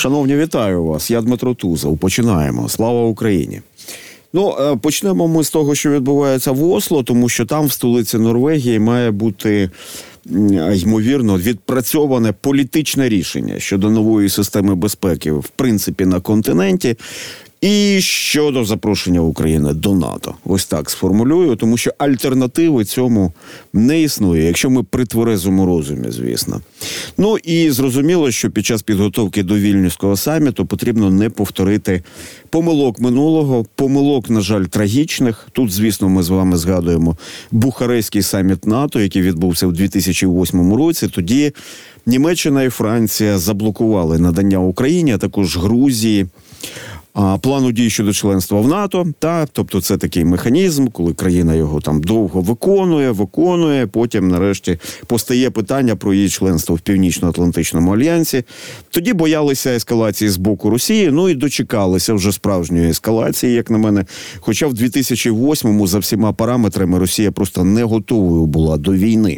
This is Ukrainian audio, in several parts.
Шановні, вітаю вас. Я Дмитро Тузов. Починаємо. Слава Україні. Почнемо ми з того, що відбувається в Осло, тому що там, в столиці Норвегії, має бути, ймовірно, відпрацьоване політичне рішення щодо нової системи безпеки, в принципі, на континенті. І щодо запрошення України до НАТО. Ось так сформулюю, тому що альтернативи цьому не існує, якщо ми при тверезому розумі, звісно. І зрозуміло, що під час підготовки до Вільнюського саміту потрібно не повторити помилок минулого, помилок, на жаль, трагічних. Тут, звісно, ми з вами згадуємо Бухарестський саміт НАТО, який відбувся в 2008 році. Тоді Німеччина і Франція заблокували надання Україні, а також Грузії, плану дій щодо членства в НАТО, тобто це такий механізм, коли країна його там довго виконує, потім нарешті постає питання про її членство в Північно-Атлантичному альянсі. Тоді боялися ескалації з боку Росії, і дочекалися вже справжньої ескалації, як на мене. Хоча в 2008-му за всіма параметрами Росія просто не готовою була до війни.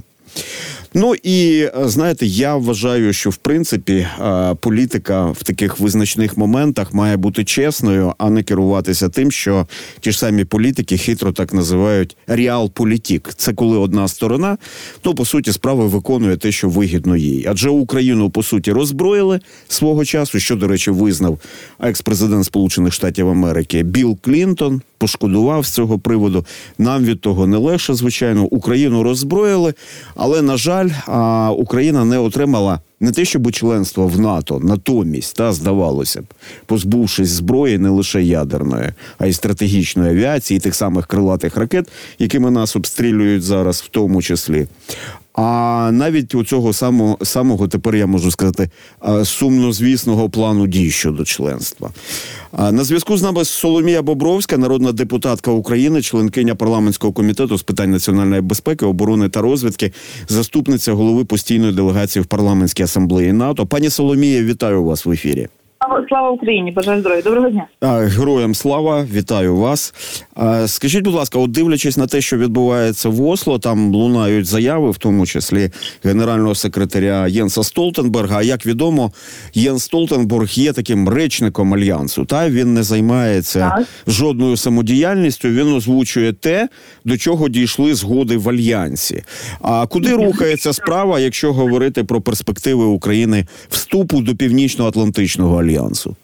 І, знаєте, я вважаю, що, в принципі, політика в таких визначних моментах має бути чесною, а не керуватися тим, що ті ж самі політики хитро так називають реалполітик. Це коли одна сторона, по суті, справи виконує те, що вигідно їй. Адже Україну, по суті, роззброїли свого часу, що, до речі, визнав екс-президент Сполучених Штатів Америки Білл Клінтон, пошкодував з цього приводу. Нам від того не легше, звичайно. Україну роззброїли, але, на жаль, Україна не отримала не те, щоб членство в НАТО, натомість, здавалося б, позбувшись зброї не лише ядерної, а й стратегічної авіації, і тих самих крилатих ракет, якими нас обстрілюють зараз в тому числі. А навіть у цього самого, тепер я можу сказати, сумнозвісного плану дій щодо членства. На зв'язку з нами Соломія Бобровська, народна депутатка України, членкиня парламентського комітету з питань національної безпеки, оборони та розвідки, заступниця голови постійної делегації в парламентській асамблеї НАТО. Пані Соломія, вітаю вас в ефірі. Слава Україні, бажаю здоров'я. Доброго дня. Героям слава, вітаю вас. Скажіть, будь ласка, дивлячись на те, що відбувається в Осло, там лунають заяви, в тому числі генерального секретаря Єнса Столтенберга. А як відомо, Єнс Столтенберг є таким речником Альянсу. Він не займається жодною самодіяльністю, він озвучує те, до чого дійшли згоди в Альянсі. А куди рухається справа, якщо говорити про перспективи України вступу до Північно-Атлантичного альянсу?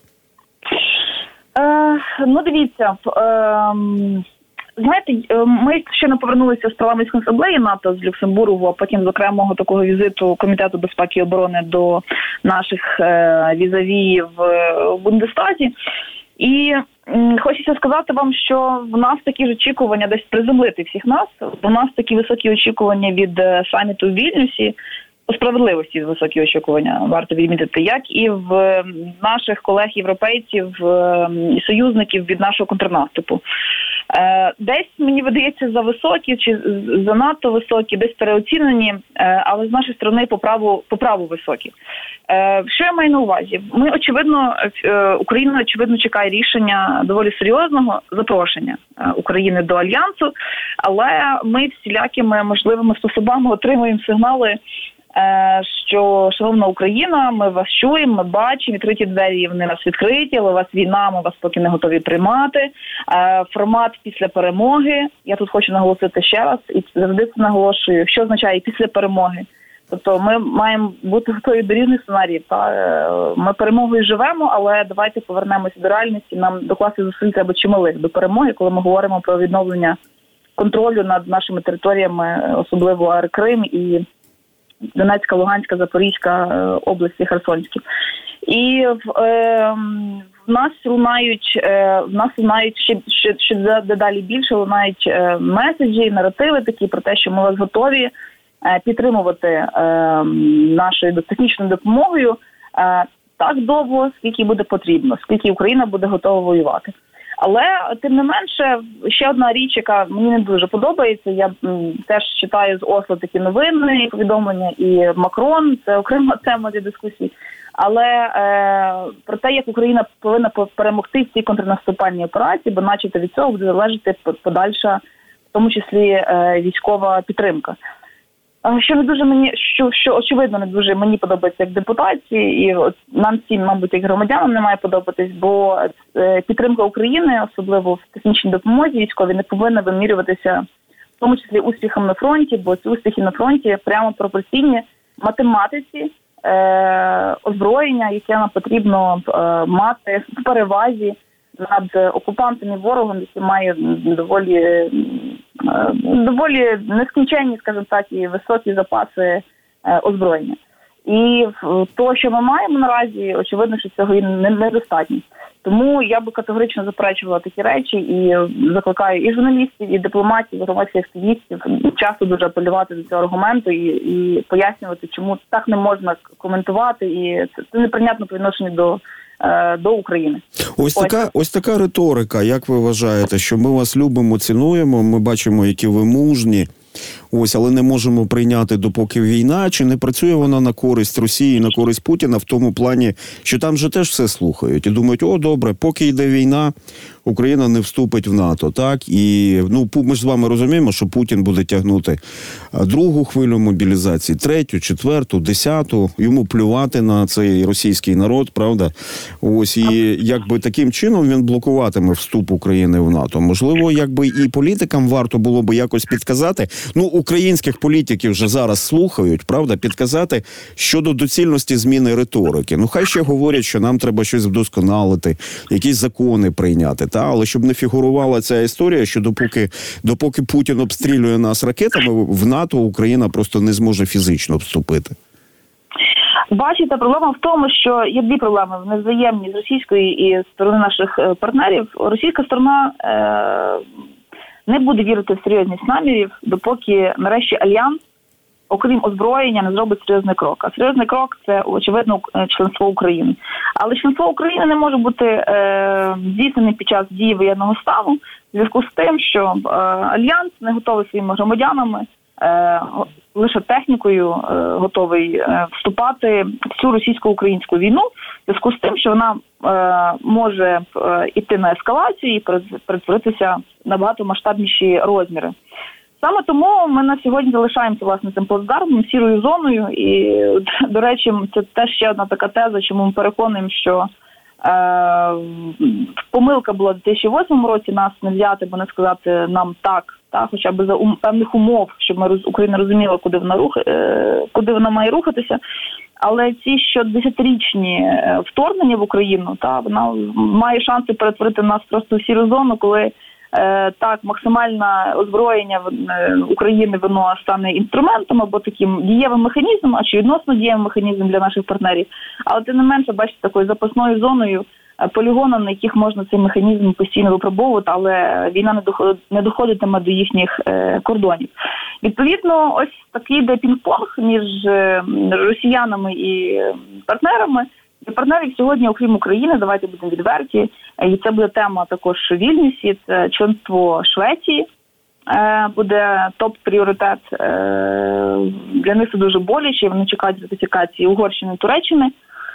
Дивіться, знаєте, ми ще не повернулися з парламентської асамблеї НАТО з Люксембургу, а потім з окремого такого візиту Комітету безпеки і оборони до наших візаві в Бундестазі. І хочеться сказати вам, що в нас такі ж очікування десь приземлити всіх нас. У нас такі високі очікування від саміту в Вільнюсі, по справедливості високі очікування, варто відмітити, як і в наших колег-європейців і союзників від нашого контрнаступу. Десь, мені видається, зависокі чи занадто високі, десь переоцінені, але з нашої сторони по праву високі. Що я маю на увазі? Україна, очевидно, чекає рішення доволі серйозного запрошення України до Альянсу, але ми всілякими можливими способами отримуємо сигнали, що, шановна Україна, ми вас чуємо, ми бачимо, відкриті двері, вони нас відкриті, але у вас війна, ми вас поки не готові приймати. Формат після перемоги, я тут хочу наголосити ще раз, і завжди це наголошую, що означає після перемоги. Тобто ми маємо бути готові до різних сценаріїв. Ми перемогою живемо, але давайте повернемося до реальності, нам докласти зусиль треба чималих до перемоги, коли ми говоримо про відновлення контролю над нашими територіями, особливо Крим і Донецька, Луганська, Запорізька області, Херсонські. І в нас лунають ще дедалі більше лунають меседжі, наративи такі про те, що ми вас готові підтримувати нашою технічною допомогою так довго, скільки буде потрібно, скільки Україна буде готова воювати. Але, тим не менше, ще одна річ, яка мені не дуже подобається, я теж читаю з Осло такі новини, повідомлення, і Макрон, це окрема тема для дискусій, але про те, як Україна повинна перемогти в цій контрнаступальній операції, бо начебто від цього буде залежати подальша, в тому числі військова підтримка. Що не дуже мені, що очевидно не дуже мені подобається як депутатці, і от нам всім, мабуть, як громадянам не має подобатись, бо підтримка України, особливо в технічній допомозі військовій, не повинна вимірюватися в тому числі успіхом на фронті, бо ці успіхи на фронті прямо пропорційні математиці озброєння, яке нам потрібно мати в перевазі над окупантом і ворогом, який має доволі нескінченні, скажімо так, і високі запаси озброєння. І то, що ми маємо наразі, очевидно, що цього і недостатньо. Тому я би категорично заперечувала такі речі і закликаю і журналістів, і дипломатів, і громадських активістів часто дуже апелювати до цього аргументу і пояснювати, чому так не можна коментувати, і це неприйнятно по відношенню до України. Ось така риторика, як ви вважаєте, що ми вас любимо, цінуємо, ми бачимо, які ви мужні, але не можемо прийняти, допоки війна, чи не працює вона на користь Росії, на користь Путіна в тому плані, що там же теж все слухають і думають, добре, поки йде війна, Україна не вступить в НАТО, так? І, ми ж з вами розуміємо, що Путін буде тягнути другу хвилю мобілізації, третю, четверту, 10-ту, йому плювати на цей російський народ, правда? І якби таким чином він блокуватиме вступ України в НАТО. Можливо, якби і політикам варто було би якось підказати, українських політиків вже зараз слухають, правда, підказати щодо доцільності зміни риторики. Хай ще говорять, що нам треба щось вдосконалити, якісь закони прийняти, але щоб не фігурувала ця історія, що допоки Путін обстрілює нас ракетами, в НАТО Україна просто не зможе фізично вступити. Бачите, проблема в тому, що є дві проблеми, вони взаємні з російської і сторони наших партнерів. Російська сторона не буде вірити в серйозність намірів, допоки нарешті Альянс, окрім озброєння, не зробить серйозний крок. А серйозний крок – це, очевидно, членство України. Але членство України не може бути здійснене під час дії воєнного стану, в зв'язку з тим, що Альянс не готовий своїми громадянами, лише технікою готовий вступати в цю російсько-українську війну, в зв'язку з тим, що вона може йти на ескалацію і перетворитися на багато масштабніші розміри. Саме тому ми на сьогодні залишаємося, власне, цим плацдармом, сірою зоною. І, до речі, це теж ще одна така теза, чому ми переконуємо, що помилка була в 2008 році нас не взяти, бо не сказати нам так, хоча б за певних умов, щоб Україна розуміла, куди вона має рухатися. Але ці щодесятирічні вторгнення в Україну, вона має шанси перетворити нас просто в сіру зону, коли максимальне озброєння України, воно стане інструментом або таким дієвим механізмом, а чи відносно дієвим механізмом для наших партнерів. Але тим не менше, бачите, такою запасною зоною, полігоном, на яких можна цей механізм постійно випробовувати, але війна не доходитиме до їхніх кордонів. Відповідно, ось такий йде пінг-понг між росіянами і партнерами. Для партнерів сьогодні, окрім України, давайте будемо відверті, і це буде тема також Вільнюсі, це членство Швеції, буде топ-пріоритет. Для них це дуже боляче, вони чекають ратифікації Угорщини, Туреччини,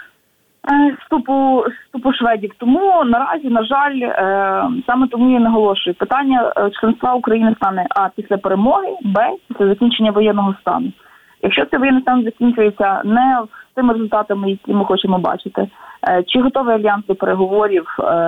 вступу шведів. Тому наразі, на жаль, саме тому я наголошую, питання членства України стане після перемоги, після закінчення воєнного стану. Якщо цей воєнний стан закінчується не з тими результатами, які ми хочемо бачити, чи готовий Альянс до переговорів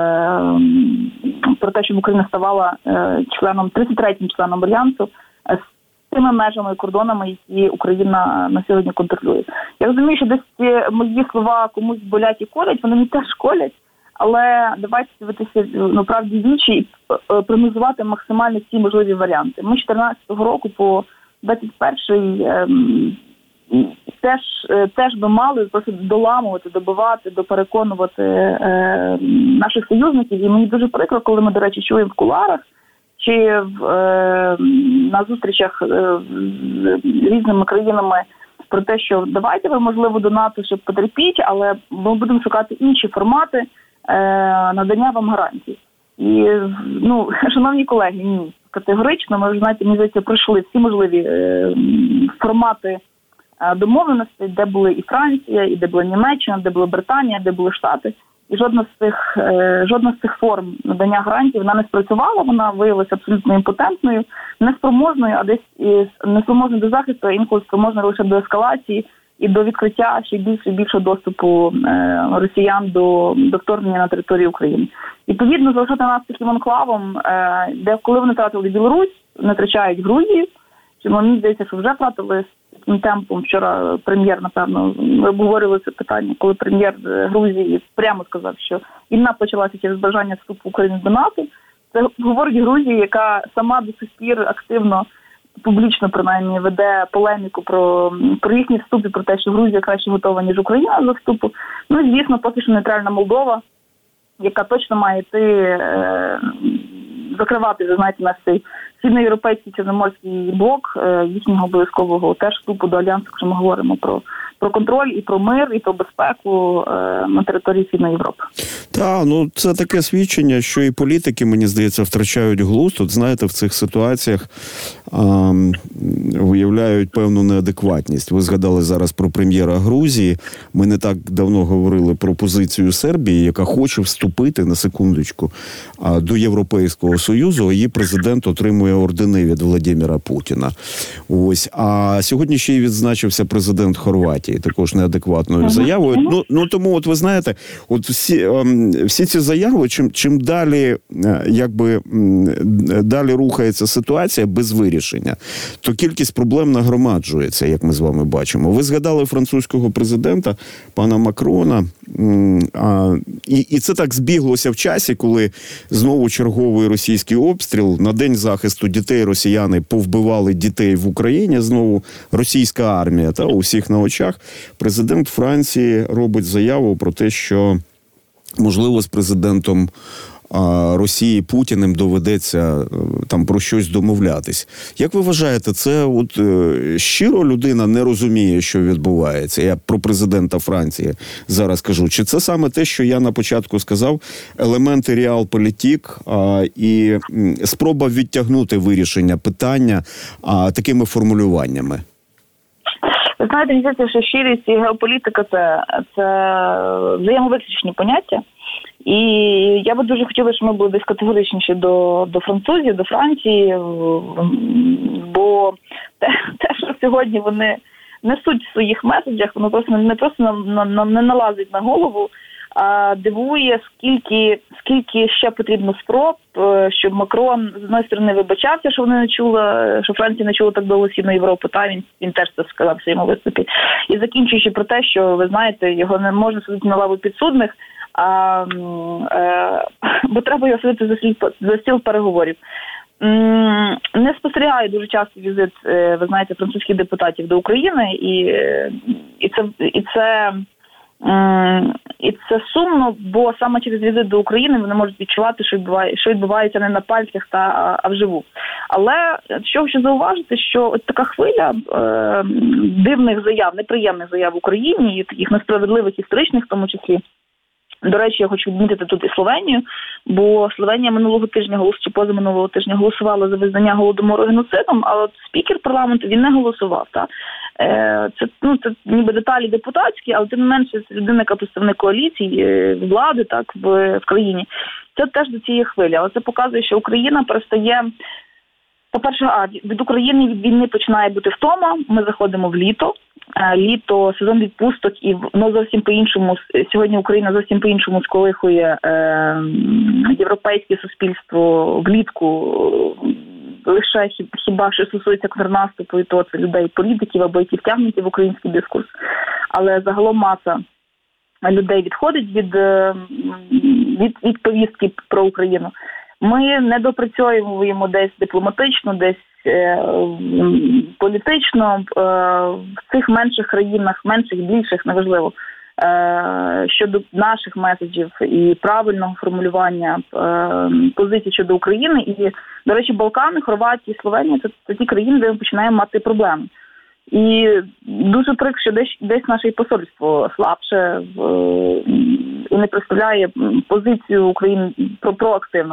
про те, щоб Україна ставала 33-м членом Альянсу з тими межами і кордонами, які Україна на сьогодні контролює. Я розумію, що десь мої слова комусь болять і колять, вони мені теж колять, але давайте дивитися правді в вічі і прогнозувати максимально всі можливі варіанти. Ми з 14-го року по 21-й теж би мали просто доламувати, добивати, допереконувати наших союзників. І мені дуже прикро, коли ми, до речі, чуємо в кулуарах чи на зустрічах з різними країнами про те, що давайте ви, можливо, до НАТО, щоб потерпіть, але ми будемо шукати інші формати надання вам гарантій. І, шановні колеги, ні. Категорично, ми вже, знаєте, мені здається, пройшли всі можливі формати домовленостей, де були і Франція, і де була Німеччина, де була Британія, де були Штати. і жодна з цих форм надання гарантій вона не спрацювала, вона виявилася абсолютно імпотентною, неспроможною, а десь неспроможною до захисту, а інколи спроможною лише до ескалації і до відкриття ще більше і більшого доступу росіян до вторгнення на територію України. Відповідно, залишити нас таким анклавом, де коли вони втратили Білорусь, не втрачають Грузію, чому мені здається, що вже втратили таким темпом. Вчора прем'єр, напевно, ми обговорювали це питання, коли прем'єр Грузії прямо сказав, що війна почалася через бажання вступу України до НАТО. Це говорить Грузія, яка сама до сих пір активно, публічно, принаймні, веде полеміку про їхній вступ і про те, що Грузія краще готова, ніж Україна до вступу. Ну і, звісно, поки що нейтральна Молдова, яка точно має йти, закривати, ви знаєте, наш цей східноєвропейський чорноморський блок їхнього обов'язкового теж вступу до Альянсу, якщо ми говоримо про контроль і про мир, і про безпеку на території Східної Європи. Так, ну це таке свідчення, що і політики, мені здається, втрачають глузд. От знаєте, в цих ситуаціях виявляють певну неадекватність. Ви згадали зараз про прем'єра Грузії. Ми не так давно говорили про позицію Сербії, яка хоче вступити, на секундочку, до Європейського Союзу. Її президент отримує ордени від Владимира Путіна. Ось. А сьогодні ще й відзначився президент Хорватії, також неадекватною заявою. Ну тому, от ви знаєте, от всі ці заяви, чим далі, далі рухається ситуація без вирішення, то кількість проблем нагромаджується, як ми з вами бачимо. Ви згадали французького президента, пана Макрона, і це так збіглося в часі, коли знову черговий російський обстріл, на День захисту дітей росіяни повбивали дітей в Україні, знову російська армія, у всіх на очах. Президент Франції робить заяву про те, що, можливо, з президентом Росії Путіним доведеться там про щось домовлятись. Як ви вважаєте, це от щиро людина не розуміє, що відбувається? Я про президента Франції зараз кажу. Чи це саме те, що я на початку сказав, елементи реалполітик і спроба відтягнути вирішення питання такими формулюваннями? Ви знаєте, мені здається, що щирість і геополітика – це взаємовиключні поняття. І я би дуже хотіла, щоб ми були десь категоричніші до французів, до Франції, бо те, що сьогодні вони несуть в своїх меседжах, воно просто не не налазить на голову, а дивує, скільки ще потрібно спроб, щоб Макрон, з однієї сторони, вибачався, що вони не чули, що Франція не чула так довго Східну Європу, він теж це сказав в своєму виступі. І закінчуючи про те, що, ви знаєте, його не можна садити на лаву підсудних, бо треба його садити за стіл переговорів. Не спостерігаю дуже часто візит, ви знаєте, французьких депутатів до України, і це сумно, бо саме через візит до України вони можуть відчувати, що відбувається не на пальцях, а вживу. Але що хочу зауважити, що от така хвиля дивних заяв, неприємних заяв в Україні, і таких несправедливих, історичних в тому числі. До речі, я хочу відмітити тут і Словенію, бо Словенія минулого тижня, чи позаминулого тижня голосувала за визнання Голодомору геноцидом, а от спікер парламенту, він не голосував. Це ніби деталі депутатські, але тим не менше це людина, яка представник коаліції, влади в країні. Це теж до цієї хвилі. Але це показує, що Україна перестає... По-перше, від України, від війни починає бути втома, ми заходимо в літо, сезон відпусток, і воно зовсім по-іншому, сьогодні Україна зовсім по-іншому сколихує європейське суспільство влітку, лише хіба що стосується контрнаступу, і то це людей, політиків, або які втягнуті в український дискурс. Але загалом маса людей відходить від повістки про Україну. Ми не допрацьовуємо десь дипломатично, десь політично в цих менших країнах, менших, більших, неважливо, щодо наших меседжів і правильного формулювання позицій щодо України. І, до речі, Балкани, Хорватія, Словенія – це ті країни, де ми починаємо мати проблеми. І дуже прикро, що десь наше посольство слабше і не представляє позицію України проактивно.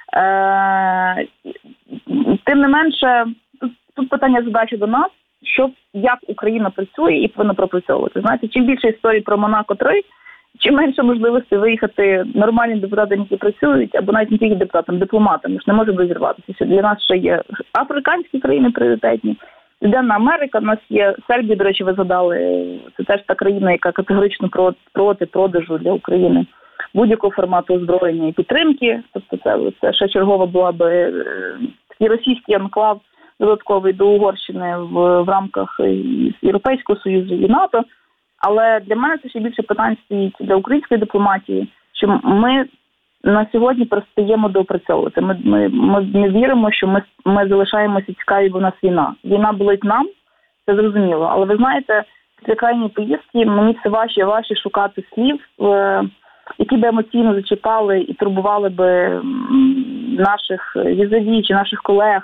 Тим не менше, тут питання задачі до нас, як Україна працює і повинна пропрацьовувати. Знаєте, чим більше історій про Монако-3, чим менше можливості виїхати нормальним депутатам, які працюють, або навіть не тільки депутатам, дипломатам. Ми ж не можемо розірватися. Для нас ще є африканські країни пріоритетні, Південна Америка, в нас є Сербія, до речі, ви згадали, це теж та країна, яка категорично проти продажу для України будь-якого формату озброєння і підтримки. Тобто це ще чергова була би такий російський анклав додатковий до Угорщини в рамках Європейського Союзу і НАТО. Але для мене це ще більше питань стоїть для української дипломатії, що ми на сьогодні перестаємо доопрацьовувати. Ми не віримо, що ми залишаємося цікаві, бо в нас війна. Війна болить нам, це зрозуміло. Але ви знаєте, після крайньої поїздки мені все важче і важче шукати слів, які б емоційно зачіпали і турбували би наших візаві чи наших колег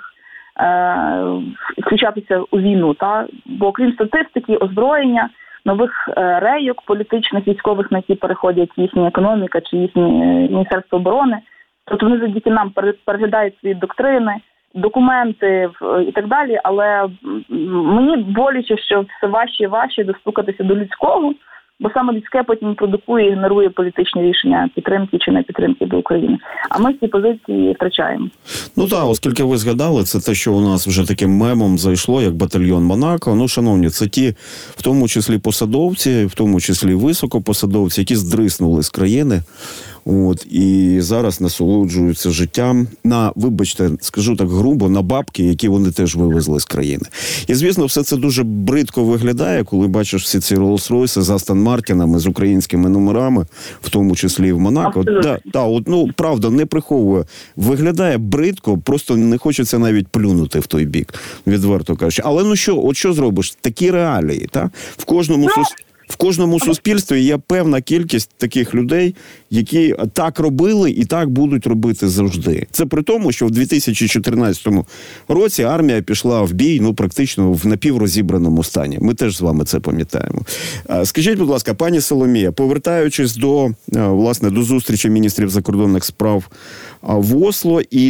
включатися у війну. Та? Бо крім статистики, озброєння, нових рейок політичних, військових, на які переходять їхня економіка чи їхнє Міністерство оборони. Тобто вони завдяки нам переглядають свої доктрини, документи і так далі. Але мені боляче, що все важче і важче достукатися до людського, бо саме людське потім продукує і генерує політичні рішення підтримки чи не підтримки до України. А ми ці позиції втрачаємо. Ну так, оскільки ви згадали, це те, що у нас вже таким мемом зайшло, як батальйон Монако. Ну, шановні, це ті, в тому числі посадовці, в тому числі високопосадовці, які здриснули з країни. І зараз насолоджуються життям на, вибачте, скажу так грубо, на бабки, які вони теж вивезли з країни. І, звісно, все це дуже бридко виглядає, коли бачиш всі ці Роллс-Ройси з Астон Мартінами, з українськими номерами, в тому числі і в Монако. Правда, не приховує. Виглядає бридко, просто не хочеться навіть плюнути в той бік, відверто кажучи. Але що зробиш? Такі реалії, так? В кожному суспільстві є певна кількість таких людей, які так робили і так будуть робити завжди. Це при тому, що в 2014 році армія пішла в бій, практично в напіврозібраному стані. Ми теж з вами це пам'ятаємо. Скажіть, будь ласка, пані Соломія, повертаючись до зустрічі міністрів закордонних справ в Осло і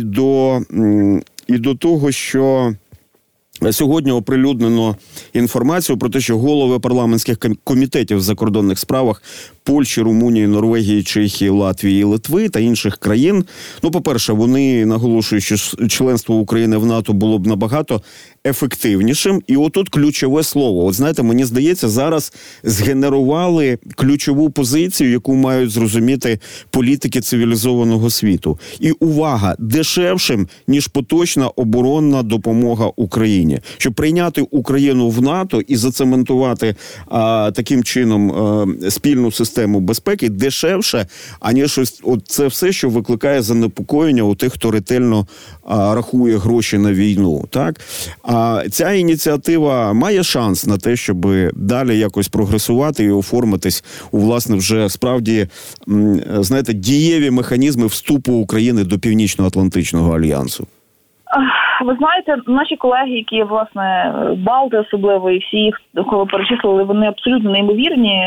до того, що сьогодні оприлюднено інформацію про те, що голови парламентських комітетів в закордонних справах Польщі, Румунії, Норвегії, Чехії, Латвії, Литви та інших країн. По-перше, вони наголошують, що членство України в НАТО було б набагато ефективнішим. І отут ключове слово. Знаєте, мені здається, зараз згенерували ключову позицію, яку мають зрозуміти політики цивілізованого світу. І увага, дешевшим, ніж поточна оборонна допомога Україні. Щоб прийняти Україну в НАТО і зацементувати таким чином спільну систему безпеки дешевше, аніж це все, що викликає занепокоєння у тих, хто ретельно рахує гроші на війну. Так? Ця ініціатива має шанс на те, щоб далі якось прогресувати і оформитись у, власне, вже справді, знаєте, дієві механізми вступу України до Північно-Атлантичного альянсу? Ви знаєте, наші колеги, які, власне, Балти особливо, і всі їх, кого перечислили, вони абсолютно неймовірні,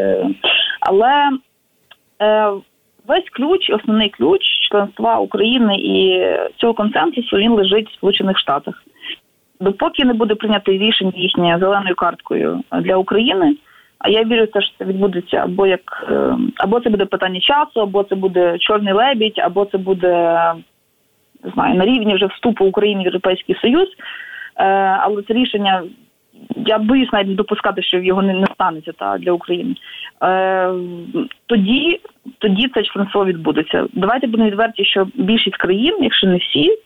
але весь ключ, основний ключ членства України і цього консенсусу, він лежить в Сполучених Штатах. Допоки не буде прийнято рішення їхнє зеленою карткою для України, а я вірю, що це відбудеться або це буде питання часу, або це буде чорний лебідь, або це буде, не знаю, на рівні вже вступу України в Європейський Союз. Але це рішення, я боюсь навіть допускати, що його не станеться для України. Тоді це членство відбудеться. Давайте будемо відверті, що більшість країн, якщо не всі,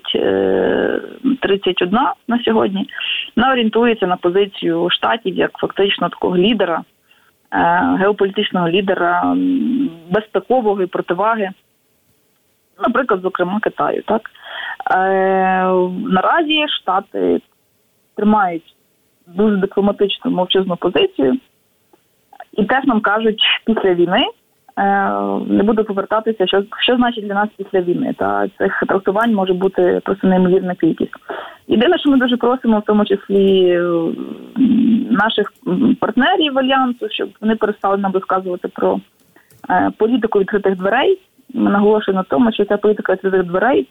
31 на сьогодні, вона орієнтується на позицію Штатів як фактично такого лідера, геополітичного лідера, безпекового і противаги, наприклад, зокрема, Китаю. Так? Наразі Штати тримають дуже дипломатичну мовчазну позицію і теж нам кажуть, після війни не буду повертатися, що значить для нас після війни. Та цих трактувань може бути просто неймовірна кількість. Єдине, що ми дуже просимо, в тому числі наших партнерів Альянсу, щоб вони перестали нам розказувати про політику відкритих дверей. Ми наголошуємо на тому, що ця політика відкритих дверей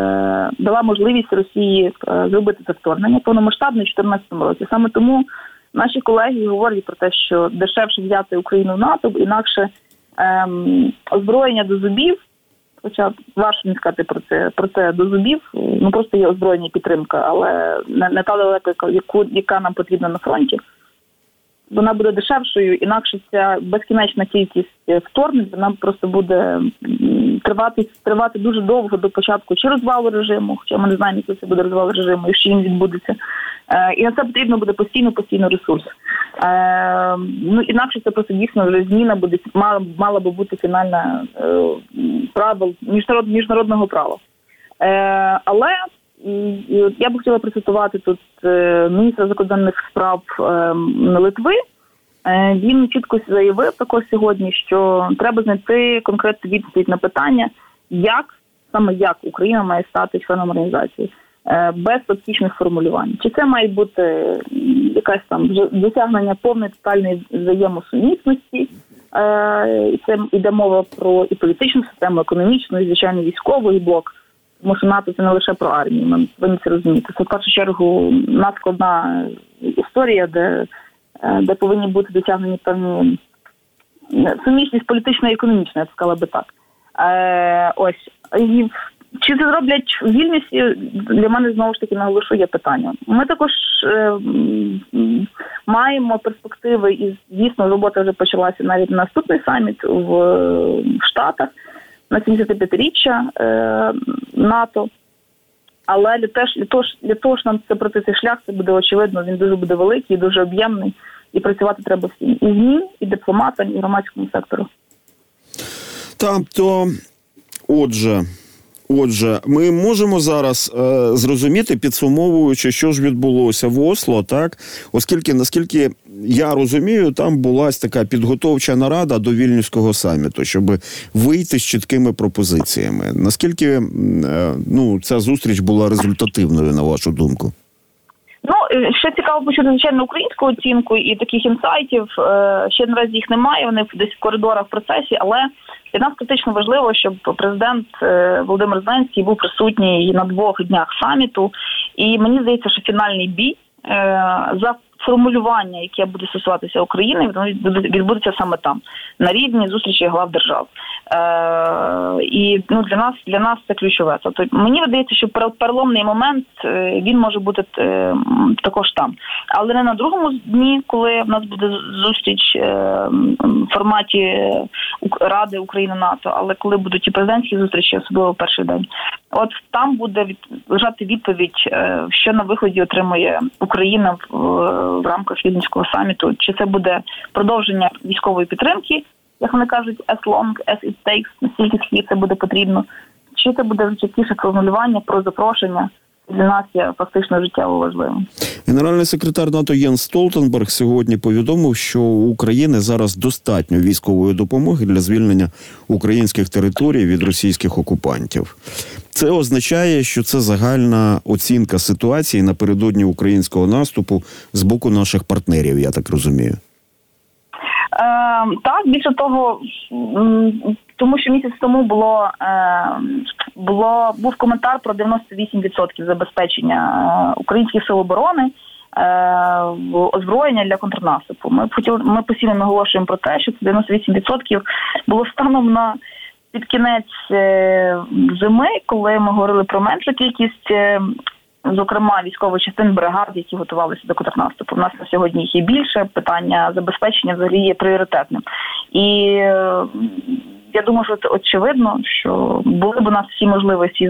дала можливість Росії зробити це вторгнення повномасштабне в 2014 році. Саме тому Наші колеги говорять про те, що дешевше взяти Україну в НАТО, інакше озброєння до зубів, хоча важко не сказати про це до зубів, просто є озброєння і підтримка, але не та далека, яка нам потрібна на фронті. Вона буде дешевшою, інакше ця безкінечна кількість вторгнень, вона просто буде тривати дуже довго до початку чи розвалу режиму, хоча ми не знаємо, який це буде розвал режиму, і що він відбудеться. І на це потрібно буде постійно ресурс. Інакше це просто дійсно вже зміна буде, мала би бути фінальна правил міжнародного права. Але я б хотіла процитувати тут міністра закордонних справ Литви. Він чітко заявив також сьогодні, що треба знайти конкретну відповідь на питання, саме як Україна має стати членом організації, без тактичних формулювань. Чи це має бути якась там досягнення повної тотальної взаємосумісності, і це йде мова про і політичну систему, економічну, і, звичайно, військовий блок. Тому що НАТО – це не лише про армію, ми повинні це розуміти. Це, в першу чергу, надскладна історія, де повинні бути досягнені певні сумісність політична і економічна, я б сказала би так. І чи це зроблять в Вільнюсі, для мене, знову ж таки, наголошу, є питання. Ми також маємо перспективи, і, звісно, робота вже почалася навіть на наступний саміт в Штатах, на 75-річчя НАТО. Але для того, що нам це пройти цей шлях, це буде очевидно, він дуже буде великий, дуже об'ємний, і працювати треба всім. І ЗМІ, і дипломатам, і громадському сектору. Тобто, отже, ми можемо зараз зрозуміти, підсумовуючи, що ж відбулося в Осло, так? Оскільки, наскільки я розумію, там була така підготовча нарада до Вільнюського саміту, щоб вийти з чіткими пропозиціями. Наскільки ця зустріч була результативною, на вашу думку? Ще цікаво почути, звичайно, українську оцінку і таких інсайтів. Ще наразі їх немає, вони десь в коридорах в процесі, але для нас критично важливо, щоб президент Володимир Зеленський був присутній на 2 днях саміту. І мені здається, що фінальний бій за формулювання, яке буде стосуватися України, відбудеться саме там, на рівні зустрічі глав держав. І для нас це ключове. Тобто мені видається, що переломний момент, він може бути також там. Але не на другому дні, коли в нас буде зустріч в форматі Ради України-НАТО, але коли будуть і президентські зустрічі, особливо в перший день. От там буде лежати відповідь, що на виході отримує Україна в рамках Вільнюського саміту. Чи це буде продовження військової підтримки, як вони кажуть, as long as it takes, наскільки це буде потрібно, чи це буде чіткіше формулювання про запрошення, для нас є фактично життєво важливим. Генеральний секретар НАТО Єнс Столтенберг сьогодні повідомив, що у України зараз достатньо військової допомоги для звільнення українських територій від російських окупантів. Це означає, що це загальна оцінка ситуації напередодні українського наступу з боку наших партнерів, я так розумію. Так, більше того, тому що місяць тому був коментар про 98% забезпечення українських сил оборони озброєння для контрнаступу. Ми постійно наголошуємо про те, що це 98% було станом на під кінець зими, коли ми говорили про меншу кількість, зокрема, військових частин бригад, які готувалися до контрнаступу. У нас на сьогодні їх є більше, питання забезпечення взагалі є пріоритетним. І я думаю, що це очевидно, що були б у нас всі можливості і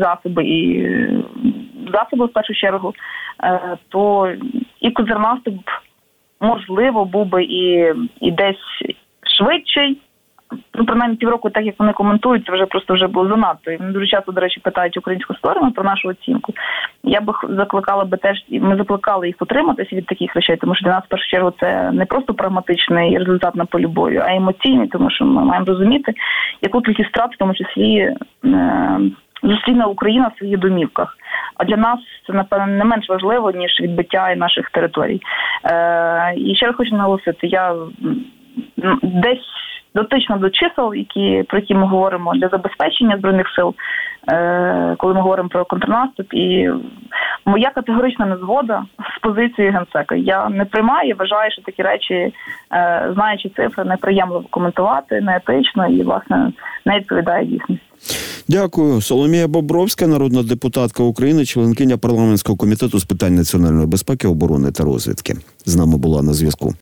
засоби в першу чергу, то і контрнаступ, можливо, був би і десь швидший. Принаймні півроку, так як вони коментують, це вже було занадто. І вони дуже часто, до речі, питають українську сторону про нашу оцінку. Я би закликала ми закликали їх утриматися від таких речей, тому що для нас, в першу чергу, це не просто прагматичний результат на полі бою, а емоційний, тому що ми маємо розуміти, яку кількість втрат, в тому числі, зустріне Україна в своїх домівках. А для нас це, напевно, не менш важливо, ніж відбиття наших територій. І ще раз хочу наголосити, я десь дотично до чисел, про які ми говоримо для забезпечення Збройних сил, коли ми говоримо про контрнаступ. І моя категорична незгода з позицією Генсека. Я не приймаю і вважаю, що такі речі, знаючи цифри, неприємно коментувати, неетично і, власне, не відповідає дійсності. Дякую. Соломія Бобровська, народна депутатка України, членкиня парламентського комітету з питань національної безпеки, оборони та розвідки. З нами була на зв'язку.